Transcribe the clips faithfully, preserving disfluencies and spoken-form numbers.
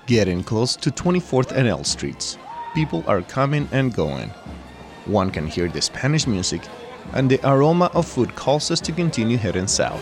Getting close to twenty-fourth and L Streets, people are coming and going. One can hear the Spanish music, and the aroma of food calls us to continue heading south.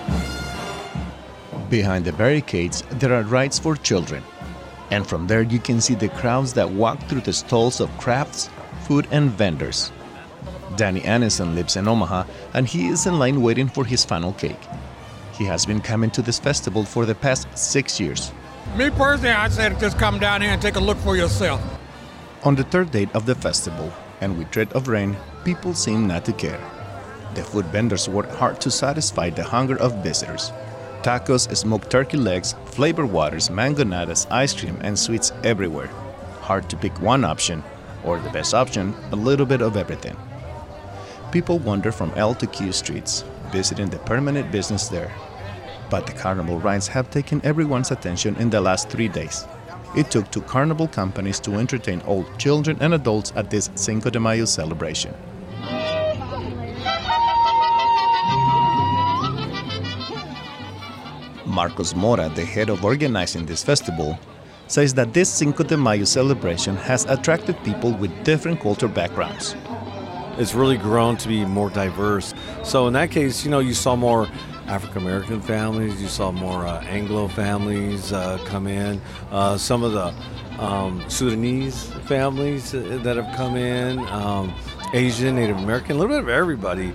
Behind the barricades, there are rides for children, and from there you can see the crowds that walk through the stalls of crafts, food, and vendors. Danny Anderson lives in Omaha, and he is in line waiting for his funnel cake. He has been coming to this festival for the past six years. Me personally, I said just come down here and take a look for yourself. On the third day of the festival, and with threat of rain, people seem not to care. The food vendors work hard to satisfy the hunger of visitors. Tacos, smoked turkey legs, flavor waters, mangonadas, ice cream, and sweets everywhere. Hard to pick one option, or the best option, a little bit of everything. People wander from L to Q streets, visiting the permanent business there. But the carnival rides have taken everyone's attention in the last three days. It took two carnival companies to entertain all children and adults at this Cinco de Mayo celebration. Marcos Mora, the head of organizing this festival, says that this Cinco de Mayo celebration has attracted people with different cultural backgrounds. It's really grown to be more diverse. So in that case, you know, you saw more African-American families, you saw more uh, Anglo families uh, come in, uh, some of the um, Sudanese families that have come in, um, Asian, Native American, a little bit of everybody.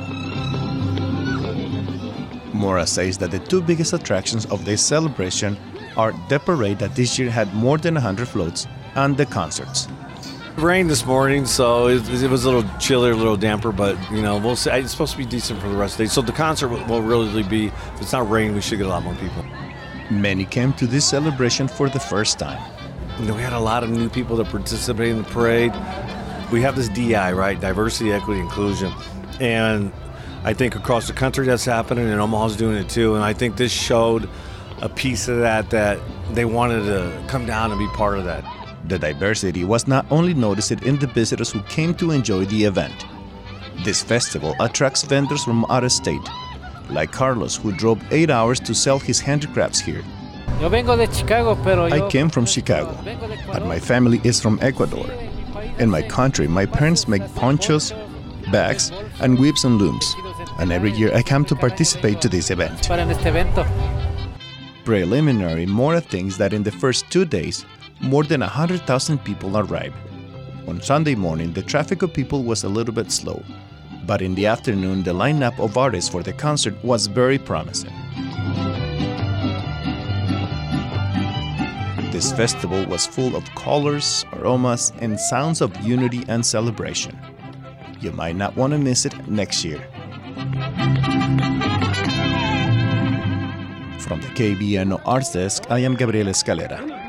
Mora says that the two biggest attractions of this celebration are the parade that this year had more than one hundred floats and the concerts. It rained this morning, so it, it was a little chillier, a little damper, but you know, we'll see. It's supposed to be decent for the rest of the day. So the concert will, will really be, if it's not raining, we should get a lot more people. Many came to this celebration for the first time. You know, we had a lot of new people that participated in the parade. We have this D I, right? Diversity, equity, inclusion. And I think across the country that's happening, and Omaha's doing it too. And I think this showed a piece of that, that they wanted to come down and be part of that. The diversity was not only noticed in the visitors who came to enjoy the event. This festival attracts vendors from out of state, like Carlos, who drove eight hours to sell his handicrafts here. I came from Chicago, but my family is from Ecuador. In my country, my parents make ponchos, bags, and whips and looms, and every year I come to participate to this event. Preliminary, Mora thinks that in the first two days, more than one hundred thousand people arrived. On Sunday morning, the traffic of people was a little bit slow, but in the afternoon, the lineup of artists for the concert was very promising. This festival was full of colors, aromas, and sounds of unity and celebration. You might not want to miss it next year. From the K B N O Arts Desk, I am Gabriel Escalera.